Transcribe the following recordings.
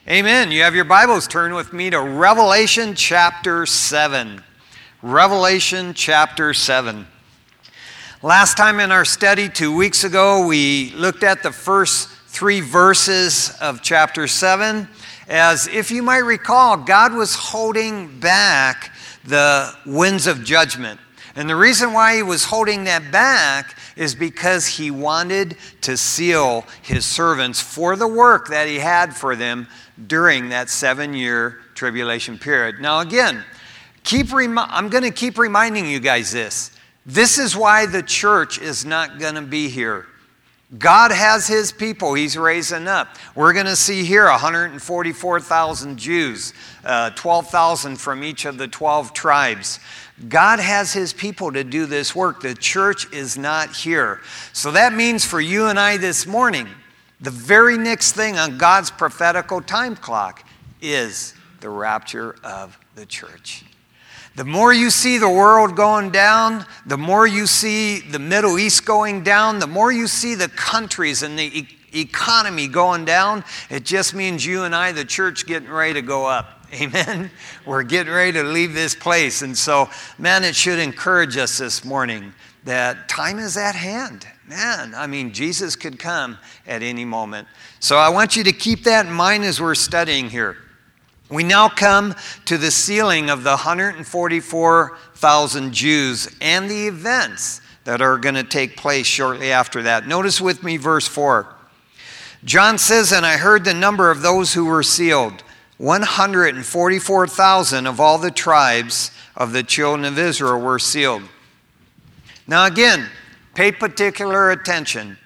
Amen. You have your Bibles. Turn with me to Revelation chapter 7. Revelation chapter 7. Last time in our study, 2 weeks ago, we looked at the first 3 verses of chapter 7. As if you might recall, God was holding back the winds of judgment. And the reason why he was holding that back is because he wanted to seal his servants for the work that he had for them during that 7-year tribulation period. Now again, I'm going to keep reminding you guys this. This is why the church is not going to be here. God has his people he's raising up. We're going to see here 144,000 Jews, 12,000 from each of the 12 tribes. God has his people to do this work. The church is not here. So that means for you and I this morning, the very next thing on God's prophetical time clock is the rapture of the church. The more you see the world going down, the more you see the Middle East going down, the more you see the countries and the economy going down, it just means you and I, the church, getting ready to go up. Amen? We're getting ready to leave this place. And so, man, it should encourage us this morning that time is at hand. Man, I mean, Jesus could come at any moment. So I want you to keep that in mind as we're studying here. We now come to the sealing of the 144,000 Jews and the events that are going to take place shortly after that. Notice with me verse 4. John says, "And I heard the number of those who were sealed, 144,000 of all the tribes of the children of Israel were sealed." Now again, pay particular attention.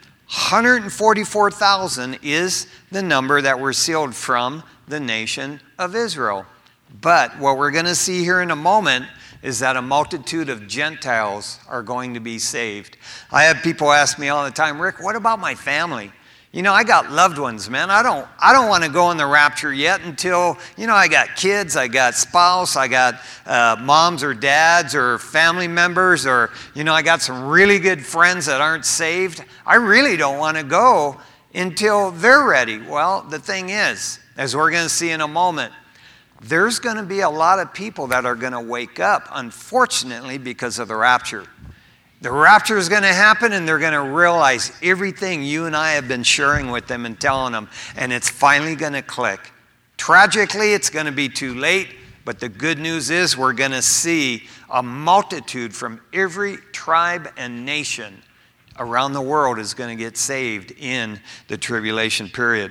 144,000 is the number that were sealed from the nation of Israel. But what we're going to see here in a moment is that a multitude of Gentiles are going to be saved. I have people ask me all the time, "Rick, what about my family? You know, I got loved ones, man. I don't want to go in the rapture yet until, I got kids, I got spouse, I got moms or dads or family members, or, I got some really good friends that aren't saved. I really don't want to go until they're ready." Well, the thing is, as we're going to see in a moment, there's going to be a lot of people that are going to wake up, unfortunately, because of the rapture. The rapture is going to happen, and they're going to realize everything you and I have been sharing with them and telling them, and it's finally going to click. Tragically, it's going to be too late, but the good news is we're going to see a multitude from every tribe and nation around the world is going to get saved in the tribulation period.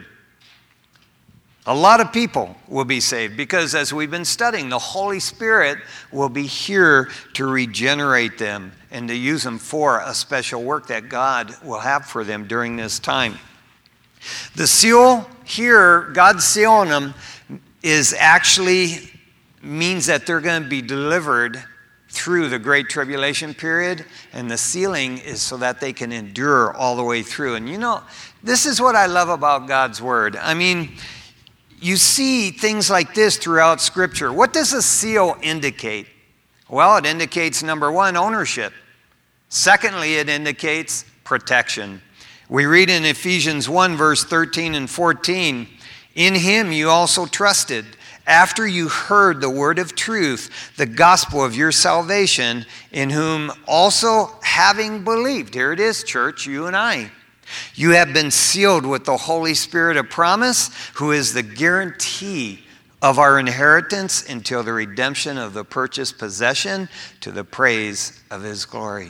A lot of people will be saved because, as we've been studying, the Holy Spirit will be here to regenerate them and to use them for a special work that God will have for them during this time. The seal here, God sealing them, is actually means that they're going to be delivered through the Great Tribulation period, and the sealing is so that they can endure all the way through. And this is what I love about God's Word. I mean, you see things like this throughout Scripture. What does a seal indicate? Well, it indicates, number one, ownership. Secondly, it indicates protection. We read in Ephesians 1, verse 13 and 14, "In him you also trusted, after you heard the word of truth, the gospel of your salvation, in whom also having believed," here it is, church, you and I, "you have been sealed with the Holy Spirit of promise, who is the guarantee of our inheritance until the redemption of the purchased possession, to the praise of his glory."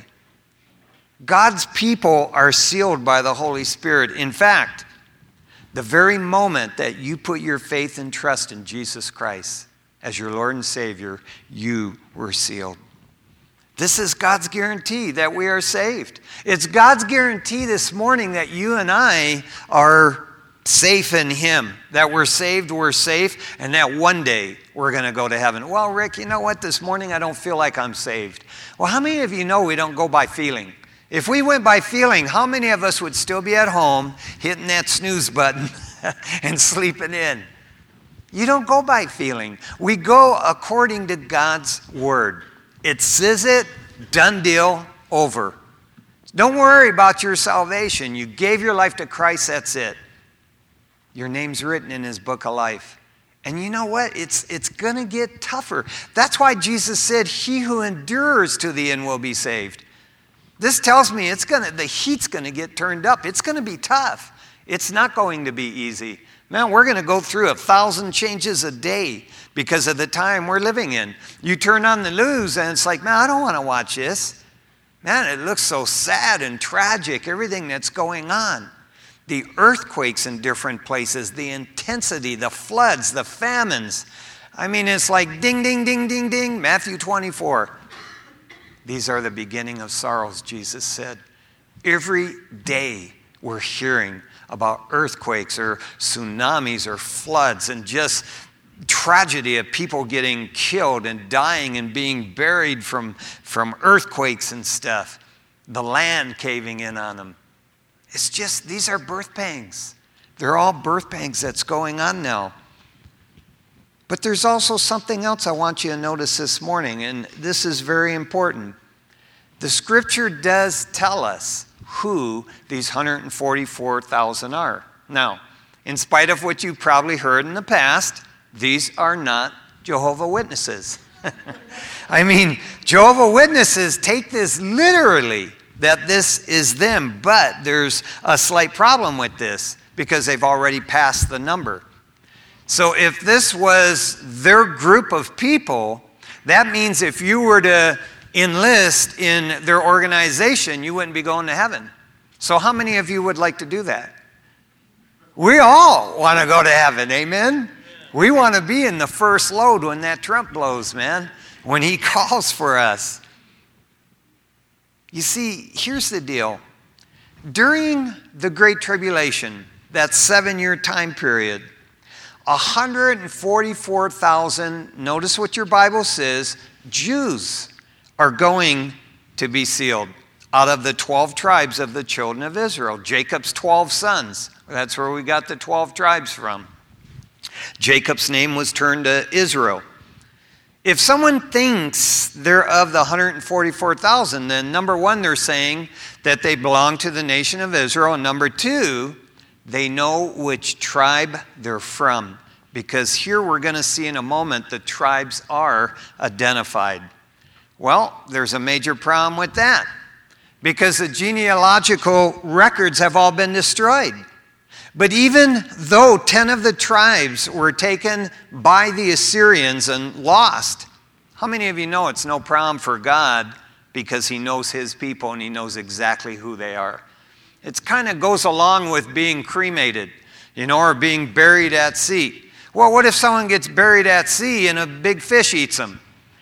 God's people are sealed by the Holy Spirit. In fact, the very moment that you put your faith and trust in Jesus Christ as your Lord and Savior, you were sealed. This is God's guarantee that we are saved. It's God's guarantee this morning that you and I are safe in him, that we're saved, we're safe, and that one day we're going to go to heaven. "Well, Rick, you know what? This morning I don't feel like I'm saved." Well, how many of you know we don't go by feeling? If we went by feeling, how many of us would still be at home hitting that snooze button and sleeping in? You don't go by feeling. We go according to God's Word. It says it, done deal, over. Don't worry about your salvation. You gave your life to Christ, that's it. Your name's written in his book of life. And you know what? It's going to get tougher. That's why Jesus said, he who endures to the end will be saved. This tells me the heat's going to get turned up. It's going to be tough. It's not going to be easy. Man, we're going to go through 1,000 changes a day because of the time we're living in. You turn on the news and it's like, man, I don't want to watch this. Man, it looks so sad and tragic, everything that's going on. The earthquakes in different places, the intensity, the floods, the famines. I mean, it's like ding, ding, ding, ding, ding, Matthew 24. These are the beginning of sorrows, Jesus said. Every day we're hearing about earthquakes or tsunamis or floods and just tragedy of people getting killed and dying and being buried from earthquakes and stuff. The land caving in on them. It's just, these are birth pangs. They're all birth pangs that's going on now. But there's also something else I want you to notice this morning, and this is very important. The scripture does tell us who these 144,000 are. Now, in spite of what you've probably heard in the past, these are not Jehovah's Witnesses. I mean, Jehovah's Witnesses take this literally, that this is them, but there's a slight problem with this because they've already passed the number. So if this was their group of people, that means if you were to enlist in their organization, you wouldn't be going to heaven. So how many of you would like to do that? We all want to go to heaven, amen? We want to be in the first load when that trump blows, man, when he calls for us. You see, here's the deal. During the Great Tribulation, that 7-year time period, 144,000, notice what your Bible says, Jews are going to be sealed out of the 12 tribes of the children of Israel. Jacob's 12 sons. That's where we got the 12 tribes from. Jacob's name was turned to Israel. If someone thinks they're of the 144,000, then number one, they're saying that they belong to the nation of Israel. And number two, they know which tribe they're from. Because here we're going to see in a moment the tribes are identified. Well, there's a major problem with that. Because the genealogical records have all been destroyed. But even though 10 of the tribes were taken by the Assyrians and lost, how many of you know it's no problem for God because he knows his people and he knows exactly who they are? It kind of goes along with being cremated, or being buried at sea. Well, what if someone gets buried at sea and a big fish eats them?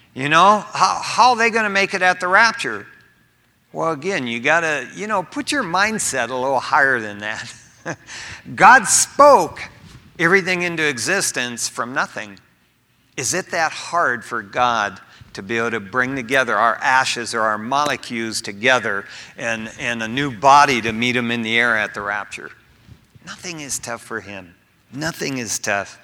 How are they going to make it at the rapture? Well, again, you got to, put your mindset a little higher than that. God spoke everything into existence from nothing. Is it that hard for God to be able to bring together our ashes or our molecules together and a new body to meet him in the air at the rapture? Nothing is tough for him. Nothing is tough.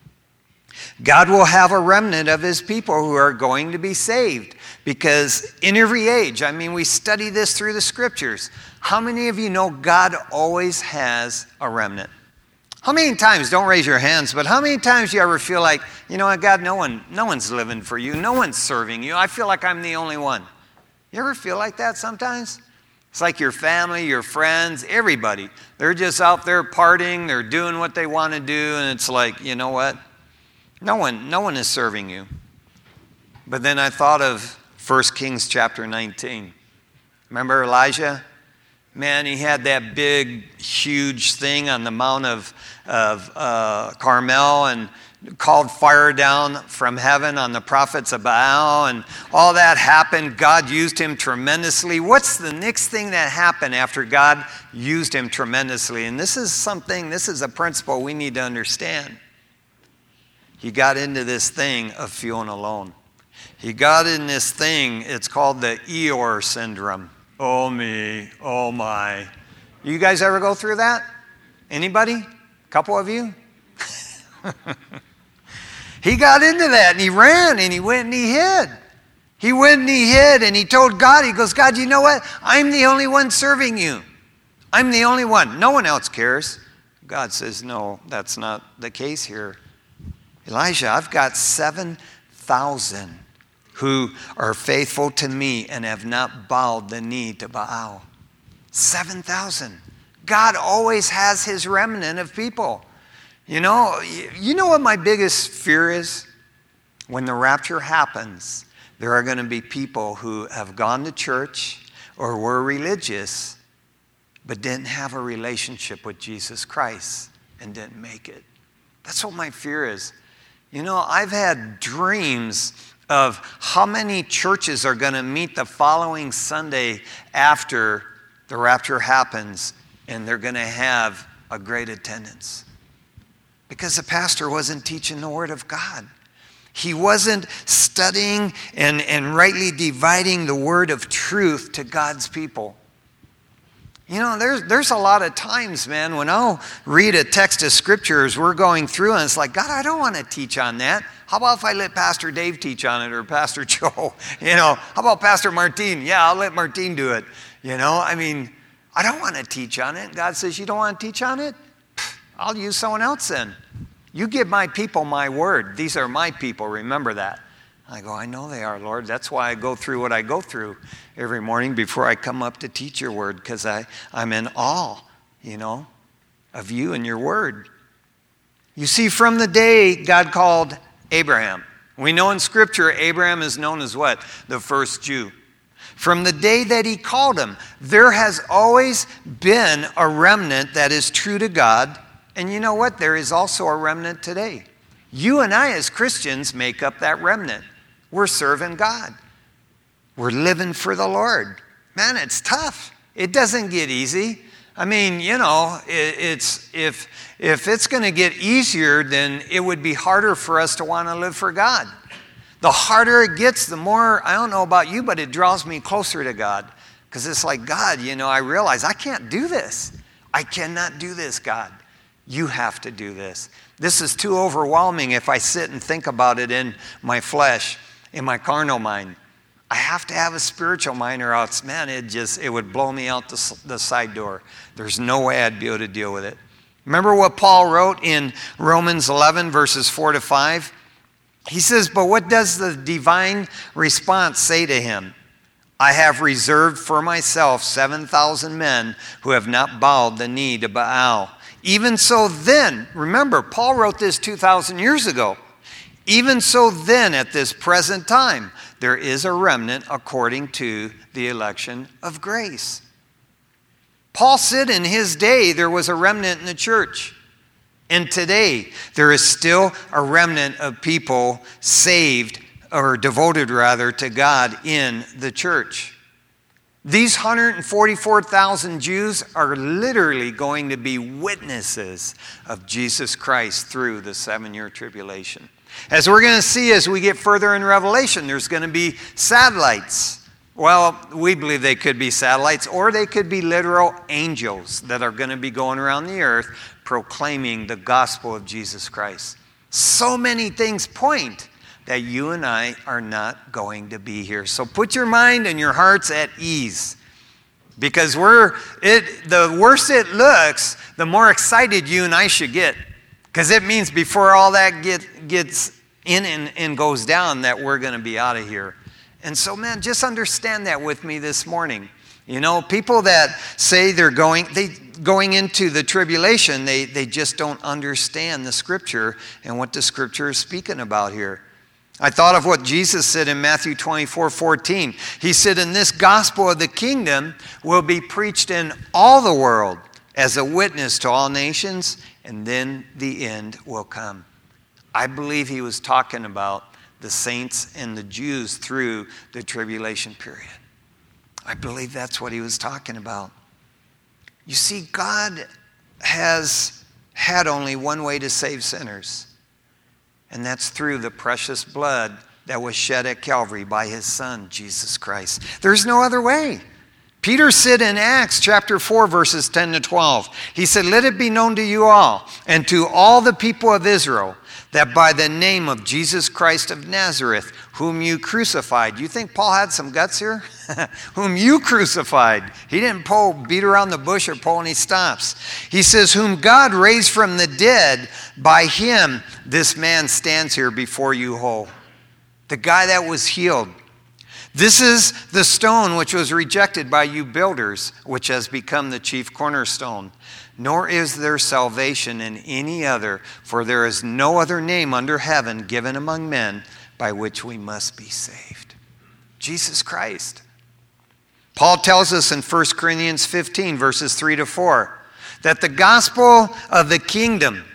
God will have a remnant of his people who are going to be saved because in every age, we study this through the scriptures. How many of you know God always has a remnant? How many times, don't raise your hands, but how many times do you ever feel like, God, no one's living for you. No one's serving you. I feel like I'm the only one. You ever feel like that sometimes? It's like your family, your friends, everybody. They're just out there partying. They're doing what they want to do. And it's like, you know what? No one is serving you. But then I thought of 1 Kings chapter 19. Remember Elijah? Man, he had that big, huge thing on the Mount of Carmel and called fire down from heaven on the prophets of Baal, and all that happened. God used him tremendously. What's the next thing that happened after God used him tremendously? And this is a principle we need to understand. He got into this thing of feeling alone. He got in this thing, it's called the Eeyore syndrome. Oh me, oh my. You guys ever go through that? Anybody? A couple of you? He got into that and he ran and he went and he hid. He went and he hid and he told God, he goes, God, you know what? I'm the only one serving you. I'm the only one. No one else cares. God says, no, that's not the case here. Elijah, I've got 7,000 who are faithful to me and have not bowed the knee to Baal. 7,000. God always has his remnant of people. You know what my biggest fear is? When the rapture happens, there are going to be people who have gone to church or were religious but didn't have a relationship with Jesus Christ and didn't make it. That's what my fear is. You know, I've had dreams of how many churches are going to meet the following Sunday after the rapture happens, and they're going to have a great attendance. Because the pastor wasn't teaching the Word of God. He wasn't studying and rightly dividing the word of truth to God's people. You know, there's a lot of times, man, when I'll read a text of scripture as we're going through, and it's like, God, I don't want to teach on that. How about if I let Pastor Dave teach on it, or Pastor Joe? You know, how about Pastor Martine? Yeah, I'll let Martine do it. You know, I mean, I don't want to teach on it. God says, you don't want to teach on it? I'll use someone else then. You give my people my word. These are my people. Remember that. I go, I know they are, Lord. That's why I go through what I go through every morning before I come up to teach your word, because I'm in awe, you know, of you and your word. You see, from the day God called Abraham, we know in Scripture, Abraham is known as what? The first Jew. From the day that he called him, there has always been a remnant that is true to God. And you know what? There is also a remnant today. You and I as Christians make up that remnant. We're serving God. We're living for the Lord. Man, it's tough. It doesn't get easy. I mean, you know, if it's going to get easier, then it would be harder for us to want to live for God. The harder it gets, the more, I don't know about you, but it draws me closer to God. Because it's like, God, you know, I realize I can't do this. I cannot do this, God. You have to do this. This is too overwhelming if I sit and think about it in my flesh, in my carnal mind. I have to have a spiritual mind, or else, man, it would blow me out the side door. There's no way I'd be able to deal with it. Remember what Paul wrote in Romans 11, verses 4 to 5? He says, but what does the divine response say to him? I have reserved for myself 7,000 men who have not bowed the knee to Baal. Even so then, remember, Paul wrote this 2,000 years ago. Even so then, at this present time, there is a remnant according to the election of grace. Paul said in his day there was a remnant in the church. And today, there is still a remnant of people saved, or devoted rather, to God in the church. These 144,000 Jews are literally going to be witnesses of Jesus Christ through the 7-year tribulation. As we're going to see as we get further in Revelation, there's going to be satellites. Well, we believe they could be satellites, or they could be literal angels that are going to be going around the earth proclaiming the gospel of Jesus Christ. So many things point that you and I are not going to be here. So put your mind and your hearts at ease. Because the worse it looks, the more excited you and I should get. Because it means before all that gets in and goes down, that we're going to be out of here. And so, man, just understand that with me this morning. You know, people that say they're going into the tribulation, they just don't understand the Scripture and what the Scripture is speaking about here. I thought of what Jesus said in Matthew 24:14. He said, and this gospel of the kingdom will be preached in all the world as a witness to all nations, and then the end will come. I believe he was talking about the saints and the Jews through the tribulation period. I believe that's what he was talking about. You see, God has had only one way to save sinners. And that's through the precious blood that was shed at Calvary by his Son, Jesus Christ. There's no other way. Peter said in Acts chapter 4, verses 10 to 12, he said, let it be known to you all and to all the people of Israel that by the name of Jesus Christ of Nazareth, whom you crucified. You think Paul had some guts here? Whom you crucified. He didn't beat around the bush or pull any stops. He says, whom God raised from the dead, by him this man stands here before you whole. The guy that was healed. This is the stone which was rejected by you builders, which has become the chief cornerstone. Nor is there salvation in any other, for there is no other name under heaven given among men by which we must be saved. Jesus Christ. Paul tells us in 1 Corinthians 15, verses 3 to 4, that the gospel of the kingdom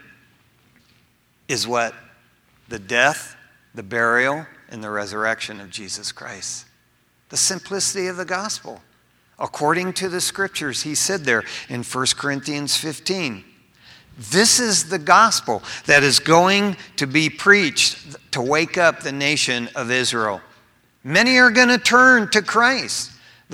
is what? The death, the burial, and the resurrection of Jesus Christ. The simplicity of the gospel. According to the scriptures, he said there in 1 Corinthians 15. This is the gospel that is going to be preached to wake up the nation of Israel. Many are going to turn to Christ. The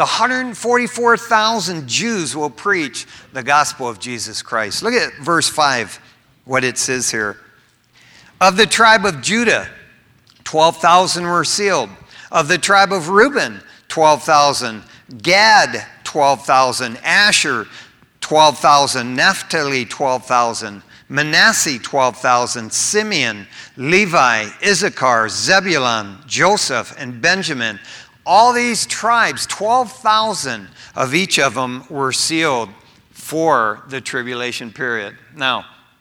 144,000 Jews will preach the gospel of Jesus Christ. Look at verse 5, what it says here. Of the tribe of Judah, 12,000 were sealed. Of the tribe of Reuben, 12,000. Gad, 12,000. Asher, 12,000. Naphtali, 12,000. Manasseh, 12,000. Simeon, Levi, Issachar, Zebulun, Joseph, and Benjamin. All these tribes, 12,000 of each of them were sealed for the tribulation period. Now,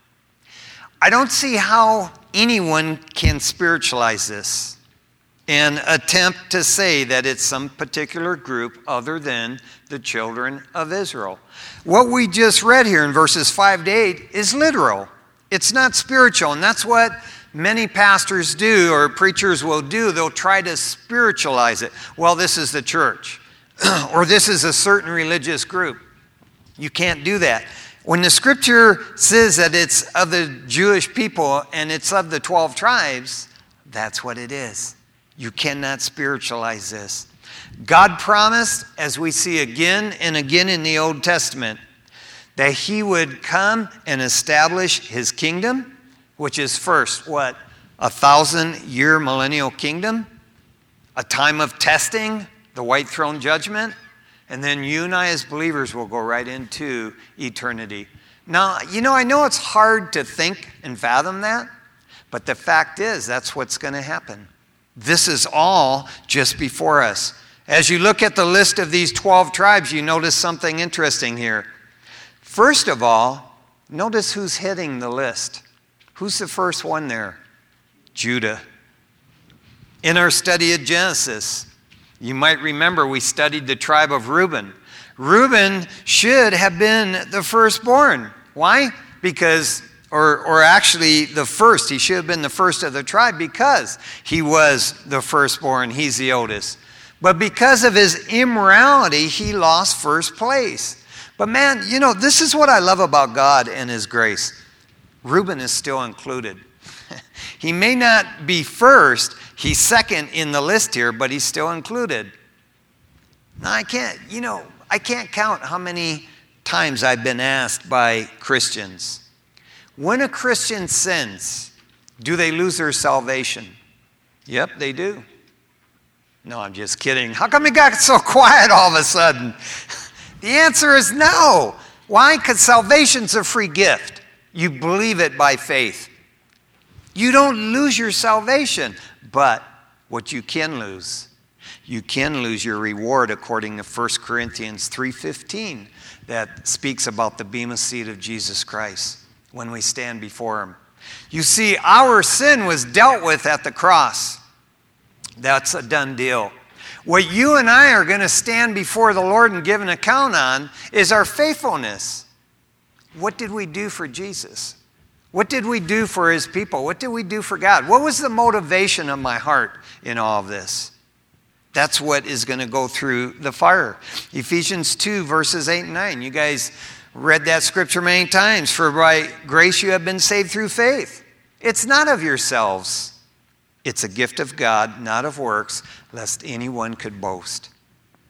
I don't see how anyone can spiritualize this and attempt to say that it's some particular group other than the children of Israel. What we just read here in verses 5 to 8 is literal. It's not spiritual, and that's what many pastors do or preachers will do. They'll try to spiritualize it. Well, this is the church, or this is a certain religious group. You can't do that. When the scripture says that it's of the Jewish people and it's of the 12 tribes, that's what it is. You cannot spiritualize this. God promised, as we see again and again in the Old Testament, that he would come and establish his kingdom, which is first, what? 1,000-year millennial kingdom, a time of testing, the white throne judgment, and then you and I as believers will go right into eternity. Now, I know it's hard to think and fathom that, but the fact is that's what's going to happen. This is all just before us. As you look at the list of these 12 tribes, you notice something interesting here. First of all, notice who's heading the list. Who's the first one there? Judah. In our study of Genesis, you might remember we studied the tribe of Reuben. Reuben should have been the firstborn. Why? Because or actually the first. He should have been the first of the tribe because he was the firstborn. He's the oldest. But because of his immorality, he lost first place. But man, this is what I love about God and his grace. Reuben is still included. He may not be first. He's second in the list here, but he's still included. Now, I can't count how many times I've been asked by Christians, when a Christian sins, do they lose their salvation? Yep, they do. No, I'm just kidding. How come it got so quiet all of a sudden? The answer is no. Why? Because salvation's a free gift. You believe it by faith. You don't lose your salvation. But what you can lose your reward according to 1 Corinthians 3:15 that speaks about the bema seat of Jesus Christ when we stand before him. You see, our sin was dealt with at the cross. That's a done deal. What you and I are going to stand before the Lord and give an account on is our faithfulness. What did we do for Jesus? What did we do for his people? What did we do for God? What was the motivation of my heart in all of this? That's what is going to go through the fire. Ephesians 2, verses 8 and 9. You guys read that scripture many times. For by grace you have been saved through faith. It's not of yourselves. It's a gift of God, not of works, lest anyone could boast.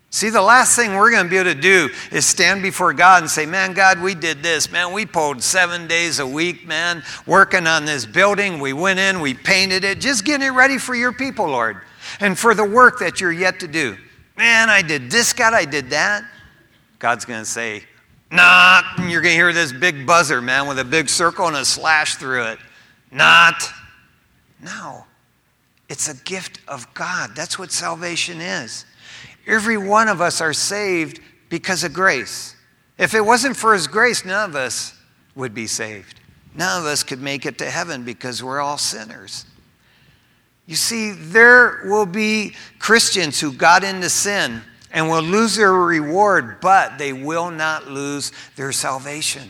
See, the last thing we're going to be able to do is stand before God and say, man, God, we did this. Man, we pulled 7 days a week, man, working on this building. We went in, we painted it, just getting it ready for your people, Lord, and for the work that you're yet to do. Man, I did this, God, I did that. God's going to say, not. And you're going to hear this big buzzer, man, with a big circle and a slash through it. Not. No. It's a gift of God. That's what salvation is. Every one of us are saved because of grace. If it wasn't for His grace, none of us would be saved. None of us could make it to heaven because we're all sinners. You see, there will be Christians who got into sin and will lose their reward, but they will not lose their salvation.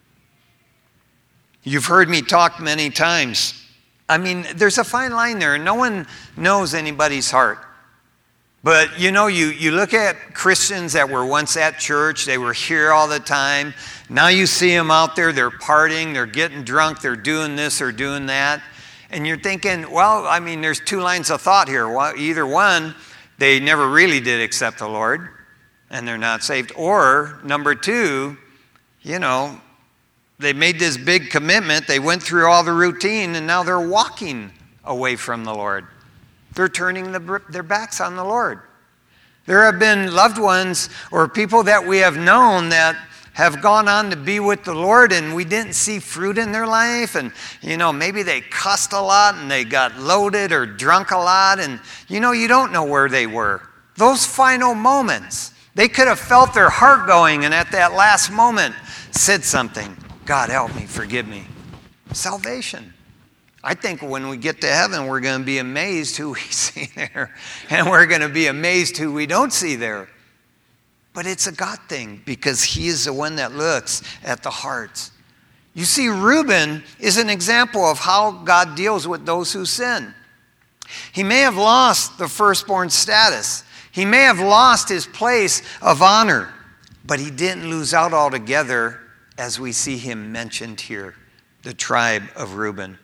You've heard me talk many times. I mean, there's a fine line there. No one knows anybody's heart. But, you know, you look at Christians that were once at church, they were here all the time. Now you see them out there, they're partying, they're getting drunk, they're doing this or doing that. And you're thinking, well, I mean, there's two lines of thought here. Well, either one, they never really did accept the Lord, and they're not saved. Or, number two, you know, they made this big commitment, they went through all the routine, and now they're walking away from the Lord. They're turning their backs on the Lord. There have been loved ones or people that we have known that have gone on to be with the Lord, and we didn't see fruit in their life. And, you know, maybe they cussed a lot and they got loaded or drunk a lot. And, you know, you don't know where they were. Those final moments, they could have felt their heart going, and at that last moment said something. God, help me, forgive me. Salvation. I think when we get to heaven, we're going to be amazed who we see there. And we're going to be amazed who we don't see there. But it's a God thing because He is the one that looks at the hearts. You see, Reuben is an example of how God deals with those who sin. He may have lost the firstborn status. He may have lost his place of honor. But he didn't lose out altogether as we see him mentioned here, the tribe of Reuben.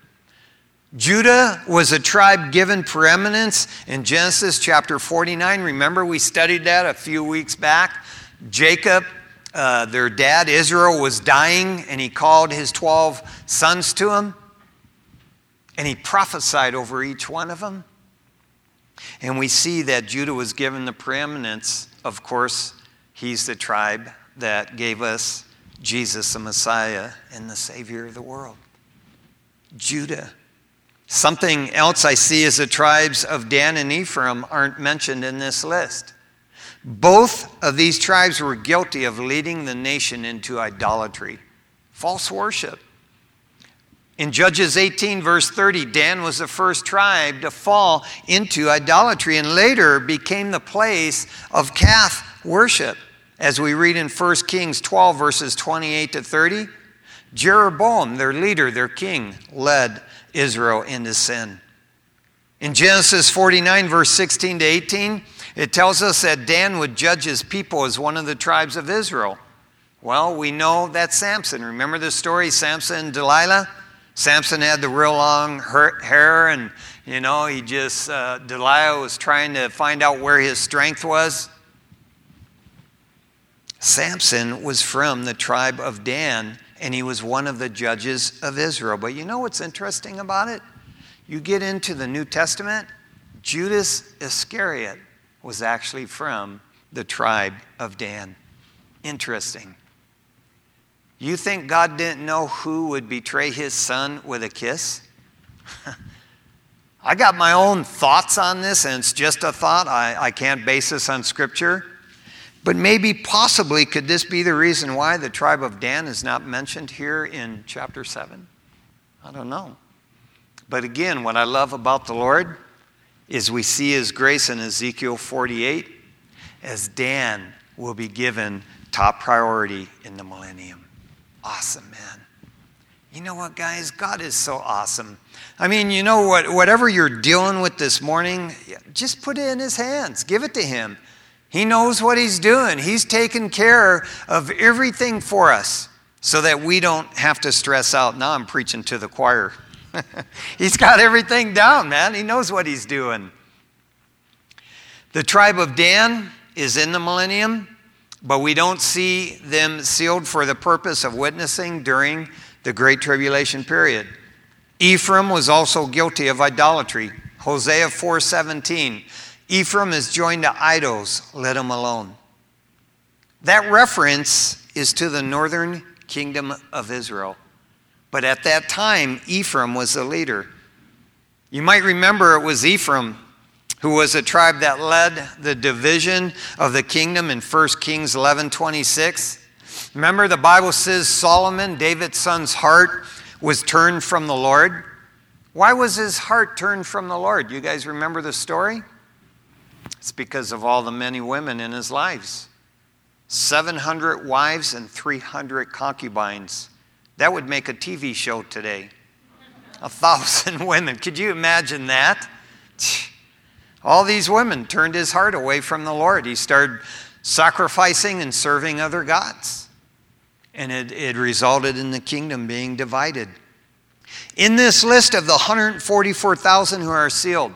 Judah was a tribe given preeminence in Genesis chapter 49. Remember, we studied that a few weeks back. Jacob, their dad, Israel, was dying, and he called his 12 sons to him, and he prophesied over each one of them. And we see that Judah was given the preeminence. Of course, he's the tribe that gave us Jesus, the Messiah, and the Savior of the world. Judah. Something else I see is the tribes of Dan and Ephraim aren't mentioned in this list. Both of these tribes were guilty of leading the nation into idolatry, false worship. In Judges 18, verse 30, Dan was the first tribe to fall into idolatry and later became the place of calf worship. As we read in 1 Kings 12, verses 28 to 30, Jeroboam, their leader, their king, led Israel into sin. In Genesis 49, verse 16 to 18, it tells us that Dan would judge his people as one of the tribes of Israel. Well, we know that's Samson. Remember the story, Samson and Delilah? Samson had the real long hair, and, you know, Delilah was trying to find out where his strength was. Samson was from the tribe of Dan, and he was one of the judges of Israel. But you know what's interesting about it? You get into the New Testament, Judas Iscariot was actually from the tribe of Dan. Interesting. You think God didn't know who would betray his son with a kiss? I got my own thoughts on this, and it's just a thought. I can't base this on Scripture. But maybe, possibly, could this be the reason why the tribe of Dan is not mentioned here in chapter 7? I don't know. But again, what I love about the Lord is we see His grace in Ezekiel 48 as Dan will be given top priority in the millennium. Awesome, man. You know what, guys? God is so awesome. I mean, you know what? Whatever you're dealing with this morning, just put it in His hands. Give it to Him. He knows what He's doing. He's taken care of everything for us so that we don't have to stress out. Now I'm preaching to the choir. He's got everything down, man. He knows what He's doing. The tribe of Dan is in the millennium, but we don't see them sealed for the purpose of witnessing during the Great Tribulation period. Ephraim was also guilty of idolatry. Hosea 4:17, Ephraim is joined to idols, let him alone. That reference is to the northern kingdom of Israel. But at that time, Ephraim was the leader. You might remember it was Ephraim who was a tribe that led the division of the kingdom in 1 Kings 11:26. Remember, the Bible says Solomon, David's son's heart was turned from the Lord. Why was his heart turned from the Lord? You guys remember the story? It's because of all the many women in his lives. 700 wives and 300 concubines. That would make a TV show today. 1,000 women. Could you imagine that? All these women turned his heart away from the Lord. He started sacrificing and serving other gods. And it resulted in the kingdom being divided. In this list of the 144,000 who are sealed,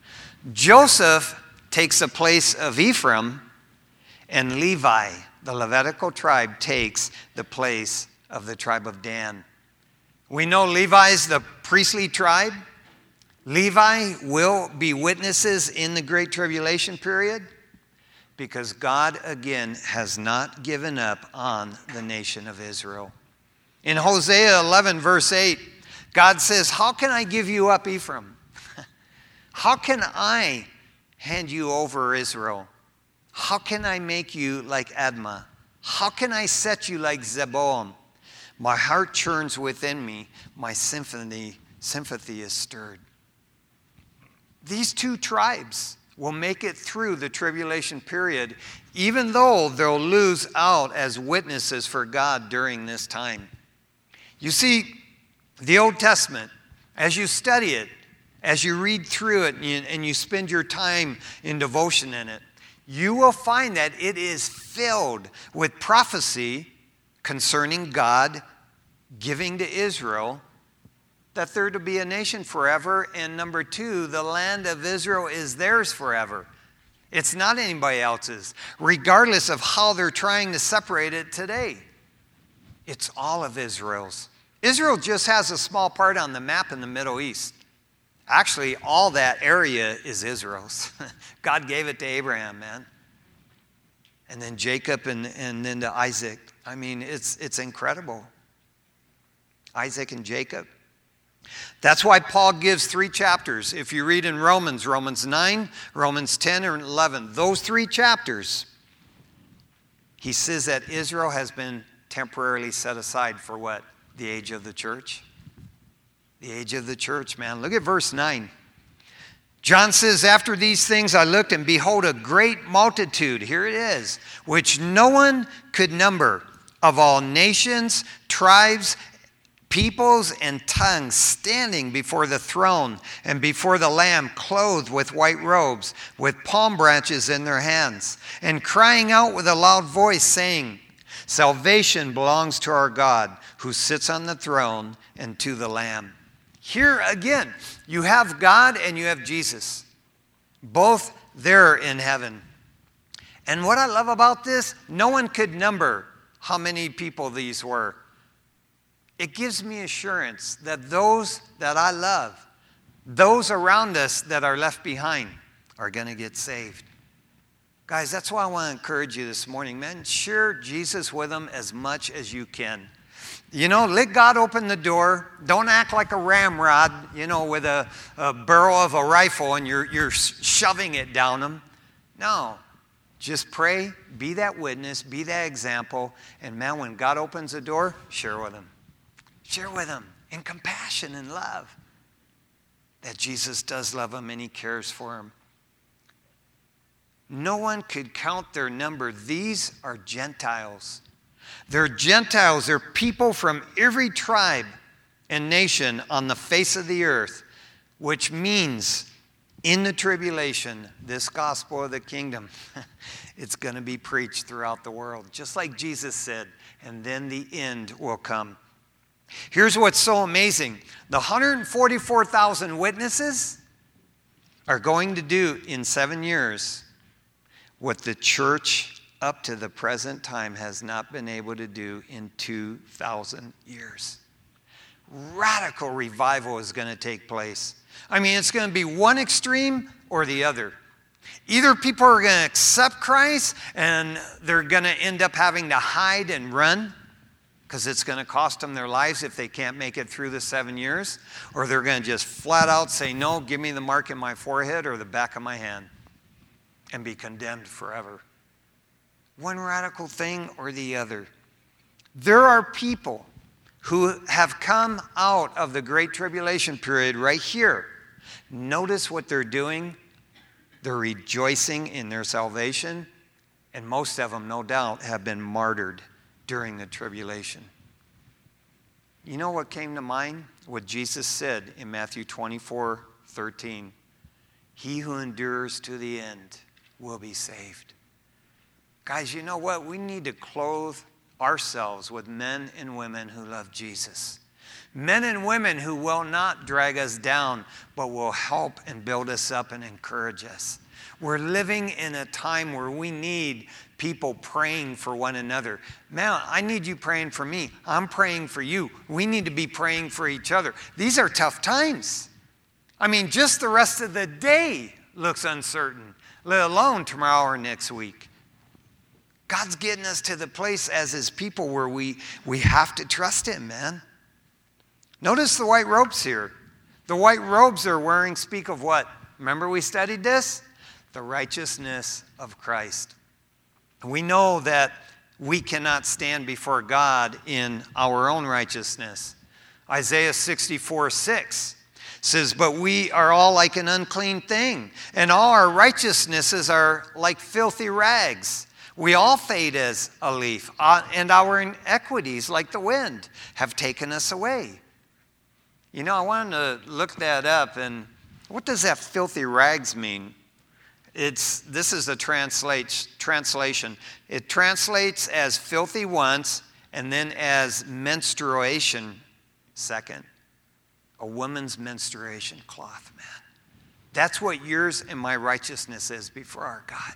Joseph takes the place of Ephraim, and Levi, the Levitical tribe, takes the place of the tribe of Dan. We know Levi is the priestly tribe. Levi will be witnesses in the Great Tribulation period because God, again, has not given up on the nation of Israel. In Hosea 11, verse 8, God says, how can I give you up, Ephraim? How can I hand you over, Israel? How can I make you like Admah? How can I set you like Zeboim? My heart churns within me. My sympathy is stirred. These two tribes will make it through the tribulation period, even though they'll lose out as witnesses for God during this time. You see, the Old Testament, as you study it, as you read through it and you spend your time in devotion in it, you will find that it is filled with prophecy concerning God giving to Israel that they're to be a nation forever, and number two, the land of Israel is theirs forever. It's not anybody else's, regardless of how they're trying to separate it today. It's all of Israel's. Israel just has a small part on the map in the Middle East. Actually, all that area is Israel's. God gave it to Abraham, man. And then Jacob and then to Isaac. I mean, it's incredible. Isaac and Jacob. That's why Paul gives 3 chapters. If you read in Romans 9, Romans 10, and 11, those 3 chapters, he says that Israel has been temporarily set aside for what? The age of the church. The age of the church, man. Look at verse 9. John says, after these things I looked, and behold, a great multitude, here it is, which no one could number, of all nations, tribes, peoples, and tongues, standing before the throne and before the Lamb, clothed with white robes, with palm branches in their hands, and crying out with a loud voice, saying, salvation belongs to our God, who sits on the throne, and to the Lamb. Here again, you have God and you have Jesus, both there in heaven. And what I love about this, no one could number how many people these were. It gives me assurance that those that I love, those around us that are left behind, are going to get saved. Guys, that's why I want to encourage you this morning, man. Share Jesus with them as much as you can. You know, let God open the door. Don't act like a ramrod, you know, with a barrel of a rifle and you're shoving it down them. No. Just pray, be that witness, be that example. And man, when God opens the door, share with them. Share with them in compassion and love that Jesus does love them and he cares for them. No one could count their number. These are Gentiles. They're Gentiles. They're people from every tribe and nation on the face of the earth, which means in the tribulation, this gospel of the kingdom, it's going to be preached throughout the world, just like Jesus said, and then the end will come. Here's what's so amazing. The 144,000 witnesses are going to do in 7 years what the church up to the present time has not been able to do in 2,000 years. Radical revival is going to take place. I mean, it's going to be one extreme or the other. Either people are going to accept Christ and they're going to end up having to hide and run because it's going to cost them their lives if they can't make it through the 7 years, or they're going to just flat out say, no, give me the mark in my forehead or the back of my hand, and be condemned forever. One radical thing or the other. There are people who have come out of the Great Tribulation period right here. Notice what they're doing. They're rejoicing in their salvation, and most of them, no doubt, have been martyred during the tribulation. You know what came to mind? What Jesus said in Matthew 24:13. He who endures to the end will be saved. Guys, you know what? We need to clothe ourselves with men and women who love Jesus. Men and women who will not drag us down, but will help and build us up and encourage us. We're living in a time where we need people praying for one another. Man, I need you praying for me. I'm praying for you. We need to be praying for each other. These are tough times. I mean, just the rest of the day looks uncertain, let alone tomorrow or next week. God's getting us to the place as his people where we have to trust him, man. Notice the white robes here. The white robes they're wearing speak of what? Remember we studied this? The righteousness of Christ. We know that we cannot stand before God in our own righteousness. Isaiah 64:6 says, but we are all like an unclean thing, and all our righteousnesses are like filthy rags. We all fade as a leaf, and our inequities, like the wind, have taken us away. You know, I wanted to look that up, and what does that filthy rags mean? This is a translation. It translates as filthy once, and then as menstruation second. A woman's menstruation cloth, man. That's what yours and my righteousness is before our God.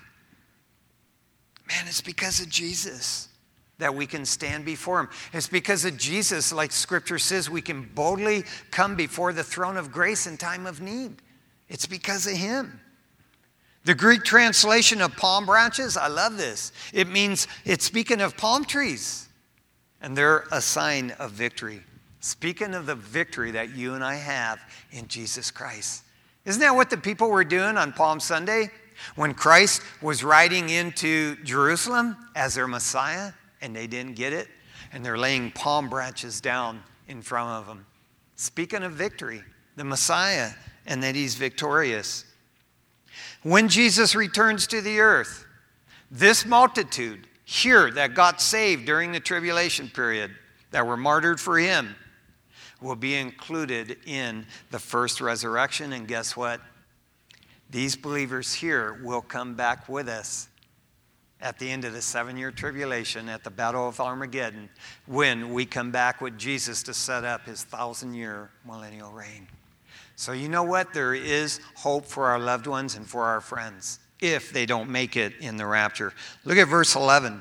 Man, it's because of Jesus that we can stand before him. It's because of Jesus, like Scripture says, we can boldly come before the throne of grace in time of need. It's because of him. The Greek translation of palm branches, I love this. It's speaking of palm trees, and they're a sign of victory. Speaking of the victory that you and I have in Jesus Christ. Isn't that what the people were doing on Palm Sunday? When Christ was riding into Jerusalem as their Messiah, and they didn't get it, and they're laying palm branches down in front of him. Speaking of victory, the Messiah, and that he's victorious. When Jesus returns to the earth, this multitude here that got saved during the tribulation period, that were martyred for him, will be included in the first resurrection. And guess what? These believers here will come back with us at the end of the 7-year tribulation at the Battle of Armageddon, when we come back with Jesus to set up his 1,000-year millennial reign. So you know what? There is hope for our loved ones and for our friends if they don't make it in the rapture. Look at verse 11.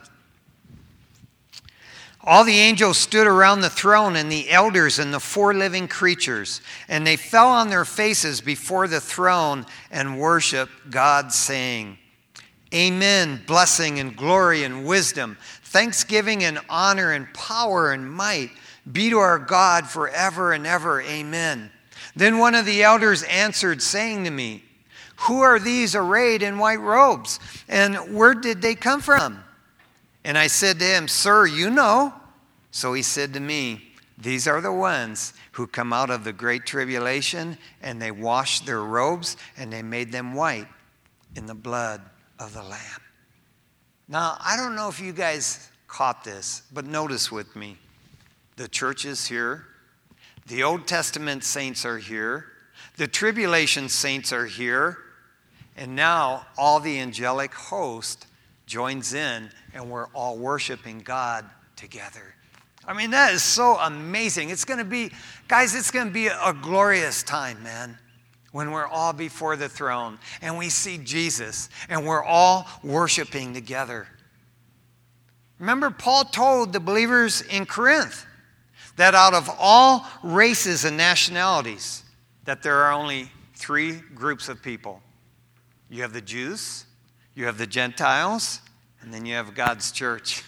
All the angels stood around the throne, and the elders and the 4 living creatures, and they fell on their faces before the throne and worshiped God, saying, Amen, blessing and glory and wisdom, thanksgiving and honor and power and might be to our God forever and ever. Amen. Then one of the elders answered, saying to me, Who are these arrayed in white robes, and where did they come from? And I said to him, Sir, you know. So he said to me, These are the ones who come out of the great tribulation, and they washed their robes, and they made them white in the blood of the Lamb. Now, I don't know if you guys caught this, but notice with me. The church is here. The Old Testament saints are here. The tribulation saints are here. And now all the angelic host joins in, and we're all worshiping God together. I mean, that is so amazing. It's going to be, guys, it's going to be a glorious time, man. when we're all before the throne and we see Jesus and we're all worshiping together. Remember, Paul told the believers in Corinth that out of all races and nationalities, that there are only 3 groups of people. You have the Jews, you have the Gentiles, and then you have God's church.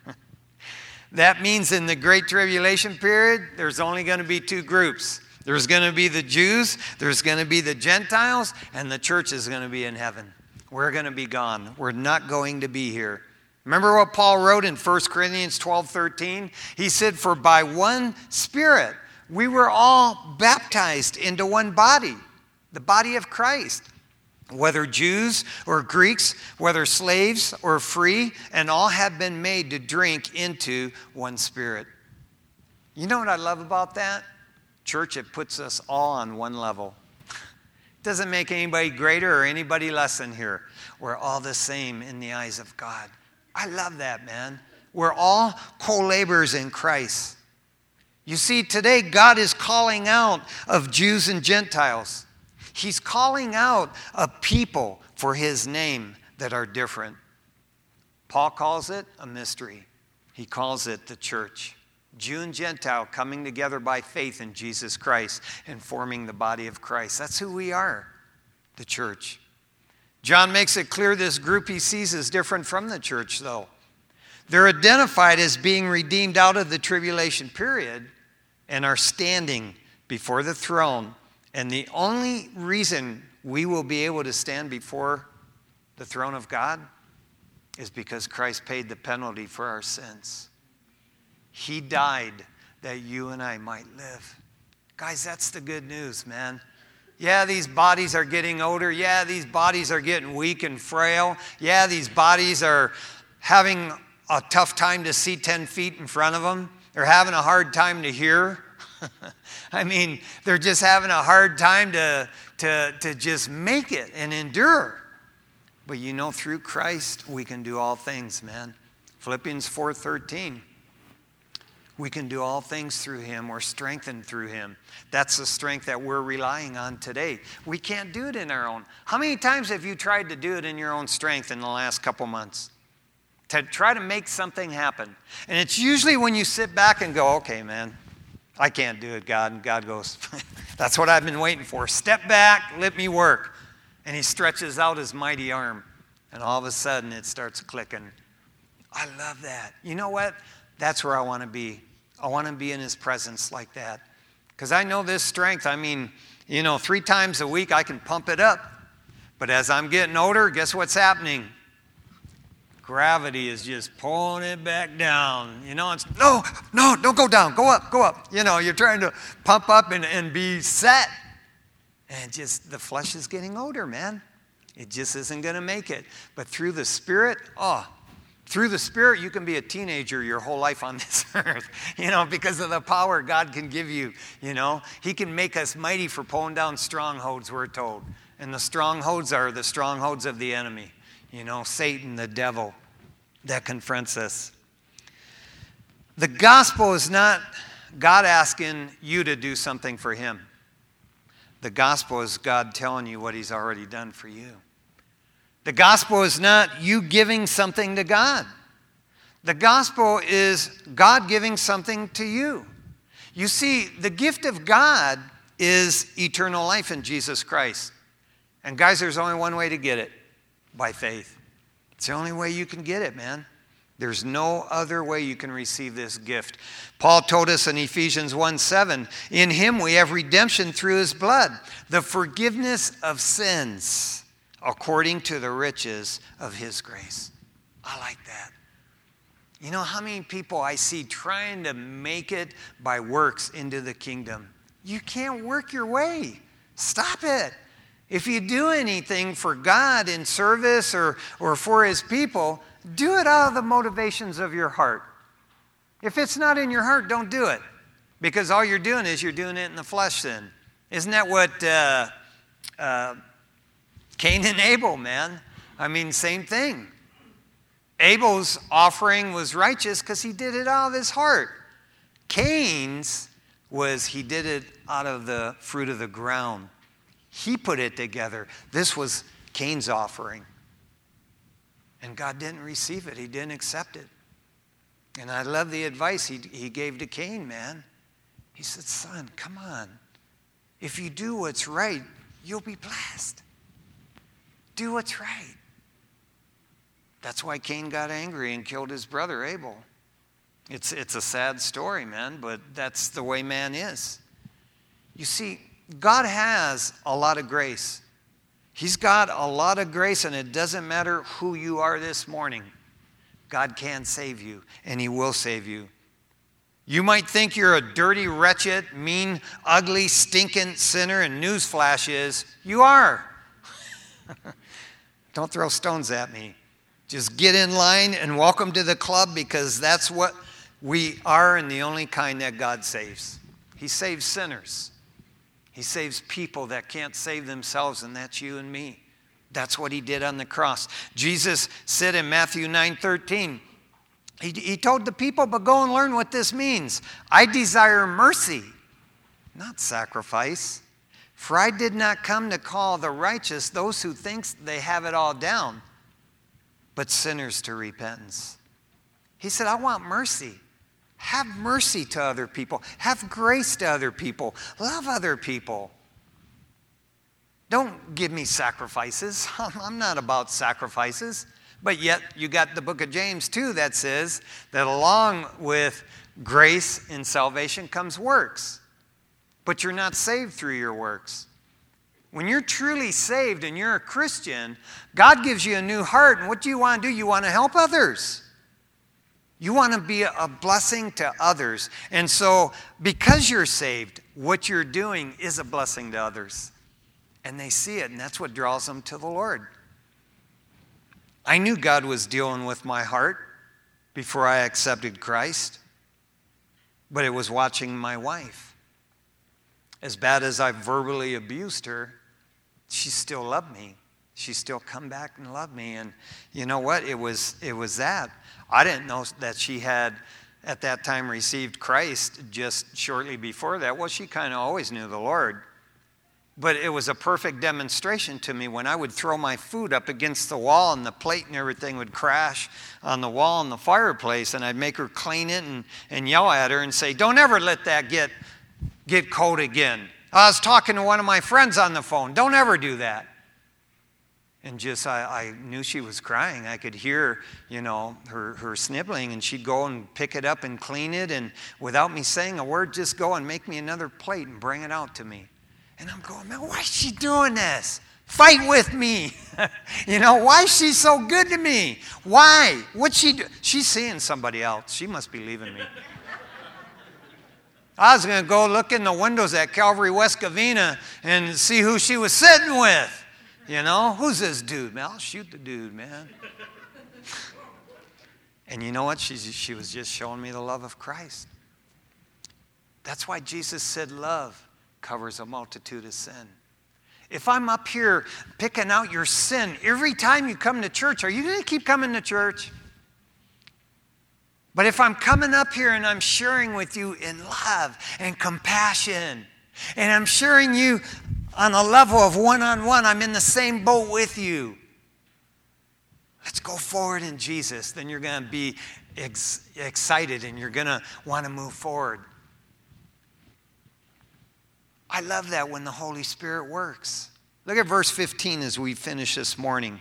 That means in the Great Tribulation period, there's only going to be 2 groups. There's going to be the Jews, there's going to be the Gentiles, and the church is going to be in heaven. We're going to be gone. We're not going to be here. Remember what Paul wrote in 1 Corinthians 12:13? He said, "For by one Spirit we were all baptized into one body, the body of Christ, whether Jews or Greeks, whether slaves or free, and all have been made to drink into one Spirit." You know what I love about that? Church, it puts us all on one level. It doesn't make anybody greater or anybody less than here. We're all the same in the eyes of God. I love that, man. We're all co-laborers in Christ. You see, today God is calling out of Jews and Gentiles. He's calling out a people for his name that are different. Paul calls it a mystery. He calls it the church. Jew and Gentile coming together by faith in Jesus Christ and forming the body of Christ. That's who we are, the church. John makes it clear this group he sees is different from the church, though. They're identified as being redeemed out of the tribulation period and are standing before the throne. And the only reason we will be able to stand before the throne of God is because Christ paid the penalty for our sins. He died that you and I might live. Guys, that's the good news, man. Yeah, these bodies are getting older. Yeah, these bodies are getting weak and frail. Yeah, these bodies are having a tough time to see 10 feet in front of them. They're having a hard time to hear. I mean, they're just having a hard time to just make it and endure. But you know, through Christ, we can do all things, man. Philippians 4:13. We can do all things through him. We're strengthened through him. That's the strength that we're relying on today. We can't do it in our own. How many times have you tried to do it in your own strength in the last couple months? To try to make something happen. And it's usually when you sit back and go, okay, man, I can't do it, God. And God goes, that's what I've been waiting for. Step back, let me work. And he stretches out his mighty arm. And all of a sudden it starts clicking. I love that. You know what? That's where I want to be. I want to be in his presence like that. Because I know this strength. I mean, 3 times a week I can pump it up. But as I'm getting older, guess what's happening? Gravity is just pulling it back down. It's, no, don't go down. Go up. You're trying to pump up and be set. And just the flesh is getting older, man. It just isn't going to make it. But through the Spirit, through the Spirit, you can be a teenager your whole life on this earth, because of the power God can give you, He can make us mighty for pulling down strongholds, we're told. And the strongholds are the strongholds of the enemy, Satan, the devil that confronts us. The gospel is not God asking you to do something for him. The gospel is God telling you what he's already done for you. The gospel is not you giving something to God. The gospel is God giving something to you. You see, the gift of God is eternal life in Jesus Christ. And guys, there's only one way to get it, by faith. It's the only way you can get it, man. There's no other way you can receive this gift. Paul told us in Ephesians 1:7, in him we have redemption through his blood, the forgiveness of sins, according to the riches of his grace. I like that. You know how many people I see trying to make it by works into the kingdom? You can't work your way. Stop it. If you do anything for God in service or for his people, do it out of the motivations of your heart. If it's not in your heart, don't do it. Because all you're doing is you're doing it in the flesh then. Isn't that what Cain and Abel, man? I mean, same thing. Abel's offering was righteous because he did it out of his heart. Cain's was he did it out of the fruit of the ground. He put it together. This was Cain's offering. And God didn't receive it. He didn't accept it. And I love the advice he gave to Cain, man. He said, son, come on. If you do what's right, you'll be blessed. Do what's right. That's why Cain got angry and killed his brother Abel. It's a sad story, man, but that's the way man is. You see, God has a lot of grace. He's got a lot of grace, and it doesn't matter who you are this morning. God can save you, and He will save you. You might think you're a dirty, wretched, mean, ugly, stinking sinner, and newsflash is, you are. Don't throw stones at me. Just get in line and welcome to the club, because that's what we are, and the only kind that God saves. He saves sinners. He saves people that can't save themselves, and that's you and me. That's what He did on the cross. Jesus said in Matthew 9:13, He told the people, but go and learn what this means. I desire mercy, not sacrifice. For I did not come to call the righteous, those who think they have it all down, but sinners to repentance. He said, I want mercy. Have mercy to other people. Have grace to other people. Love other people. Don't give me sacrifices. I'm not about sacrifices. But yet you got the book of James too that says that along with grace and salvation comes works. But you're not saved through your works. When you're truly saved and you're a Christian, God gives you a new heart. And what do you want to do? You want to help others. You want to be a blessing to others. And so because you're saved, what you're doing is a blessing to others. And they see it, and that's what draws them to the Lord. I knew God was dealing with my heart before I accepted Christ, but it was watching my wife. As bad as I verbally abused her, she still loved me. She still come back and loved me. And you know what? It was that. I didn't know that she had, at that time, received Christ just shortly before that. Well, she kind of always knew the Lord. But it was a perfect demonstration to me when I would throw my food up against the wall and the plate and everything would crash on the wall in the fireplace, and I'd make her clean it and yell at her and say, don't ever let that get cold again. I was talking to one of my friends on the phone. Don't ever do that. And just, I knew she was crying. I could hear, her sniveling, and she'd go and pick it up and clean it, and without me saying a word, just go and make me another plate and bring it out to me. And I'm going, man, why is she doing this? Fight with me. Why is she so good to me? Why? What's she do? She's seeing somebody else. She must be leaving me. I was going to go look in the windows at Calvary West Covina and see who she was sitting with. Who's this dude? Man, I'll shoot the dude, man. And you know what? She was just showing me the love of Christ. That's why Jesus said love covers a multitude of sin. If I'm up here picking out your sin every time you come to church, are you going to keep coming to church? But if I'm coming up here and I'm sharing with you in love and compassion, and I'm sharing you on a level of one-on-one, I'm in the same boat with you. Let's go forward in Jesus. Then you're going to be excited and you're going to want to move forward. I love that when the Holy Spirit works. Look at verse 15 as we finish this morning.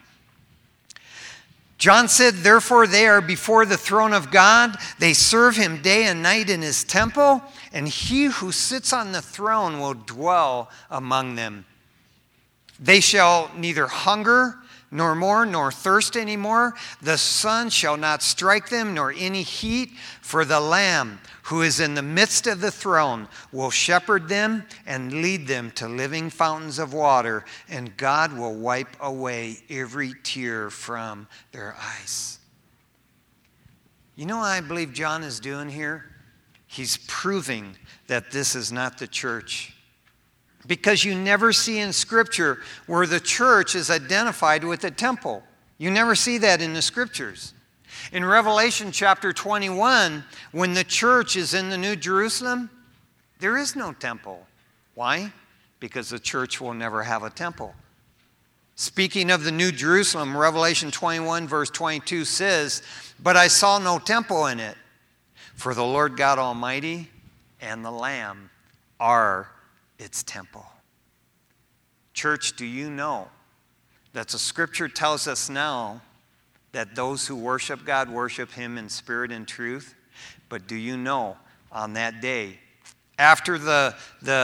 John said, therefore they are before the throne of God. They serve Him day and night in His temple, and He who sits on the throne will dwell among them. They shall neither hunger nor more, nor thirst anymore. The sun shall not strike them, nor any heat, for the Lamb who is in the midst of the throne will shepherd them and lead them to living fountains of water, and God will wipe away every tear from their eyes. You know what I believe John is doing here? He's proving that this is not the church. Because you never see in Scripture where the church is identified with the temple. You never see that in the Scriptures. In Revelation chapter 21, when the church is in the New Jerusalem, there is no temple. Why? because the church will never have a temple. Speaking of the New Jerusalem, Revelation 21 verse 22 says, "But I saw no temple in it, for the Lord God Almighty and the Lamb are its temple." Church, do you know that the Scripture tells us now that those who worship God worship Him in spirit and truth? But do you know on that day, after the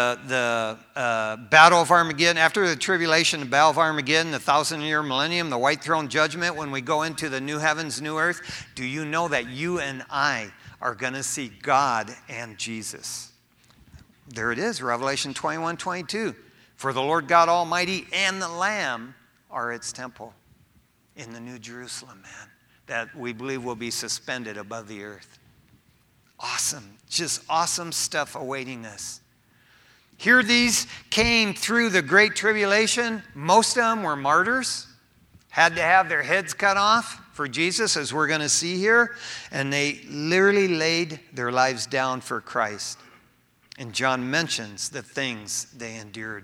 Battle of Armageddon, after the tribulation, the Battle of Armageddon, the 1,000-year millennium, the white throne judgment, when we go into the new heavens, new earth, do you know that you and I are going to see God and Jesus? There it is, Revelation 21, 22. "For the Lord God Almighty and the Lamb are its temple," in the New Jerusalem, man, that we believe will be suspended above the earth. Awesome, just awesome stuff awaiting us. Here these came through the Great Tribulation. Most of them were martyrs, had to have their heads cut off for Jesus, as we're going to see here, and they literally laid their lives down for Christ. And John mentions the things they endured.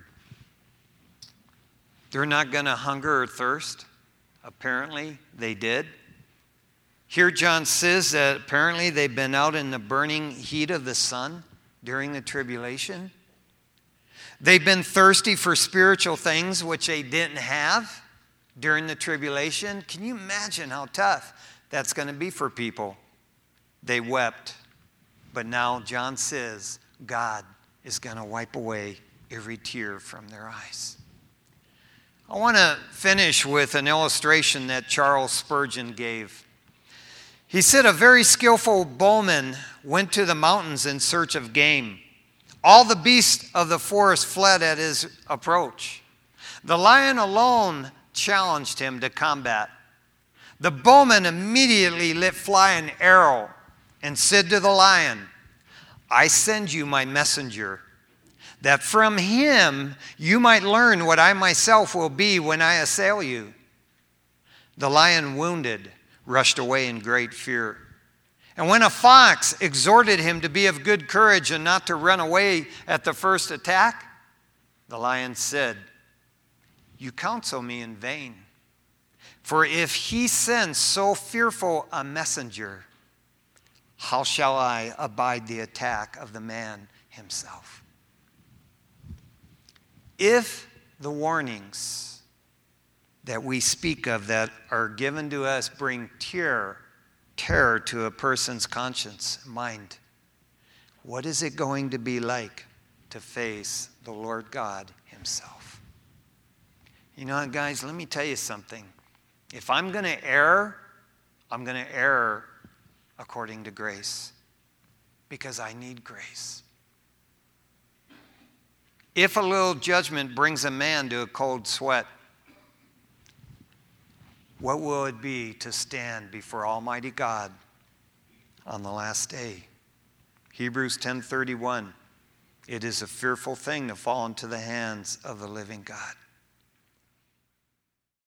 They're not going to hunger or thirst. Apparently, they did. Here John says that apparently they've been out in the burning heat of the sun during the tribulation. They've been thirsty for spiritual things which they didn't have during the tribulation. Can you imagine how tough that's going to be for people? They wept. But now John says God is going to wipe away every tear from their eyes. I want to finish with an illustration that Charles Spurgeon gave. He said, "A very skillful bowman went to the mountains in search of game. All the beasts of the forest fled at his approach. The lion alone challenged him to combat. The bowman immediately let fly an arrow and said to the lion, 'I send you my messenger, that from him you might learn what I myself will be when I assail you.' The lion, wounded, rushed away in great fear. And when a fox exhorted him to be of good courage and not to run away at the first attack, the lion said, 'You counsel me in vain. For if he sends so fearful a messenger, how shall I abide the attack of the man himself?'" If the warnings that we speak of that are given to us bring terror to a person's conscience, mind, what is it going to be like to face the Lord God Himself? You know what, guys, let me tell you something. If I'm going to err, I'm going to err according to grace, because I need grace. If a little judgment brings a man to a cold sweat, what will it be to stand before Almighty God on the last day? Hebrews 10:31, "It is a fearful thing to fall into the hands of the living God."